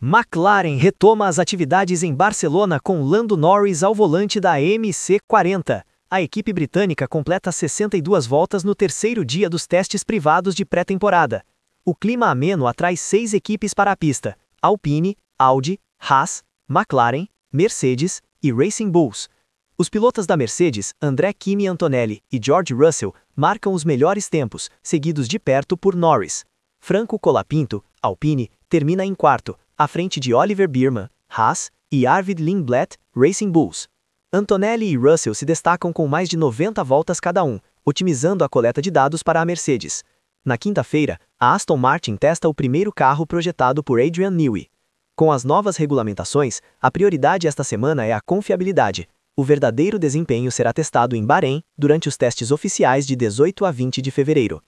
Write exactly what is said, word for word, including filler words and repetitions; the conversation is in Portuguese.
McLaren retoma as atividades em Barcelona com Lando Norris ao volante da M C quarenta. A equipe britânica completa sessenta e duas voltas no terceiro dia dos testes privados de pré-temporada. O clima ameno atrai seis equipes para a pista: Alpine, Audi, Haas, McLaren, Mercedes e Racing Bulls. Os pilotos da Mercedes, André Kimi Antonelli e George Russell, marcam os melhores tempos, seguidos de perto por Norris. Franco Colapinto, Alpine, termina em quarto, à frente de Oliver Biermann, Haas, e Arvid Lindblad, Racing Bulls. Antonelli e Russell se destacam com mais de noventa voltas cada um, otimizando a coleta de dados para a Mercedes. Na quinta-feira, a Aston Martin testa o primeiro carro projetado por Adrian Newey. Com as novas regulamentações, a prioridade esta semana é a confiabilidade. O verdadeiro desempenho será testado em Bahrein durante os testes oficiais de dezoito a vinte de fevereiro.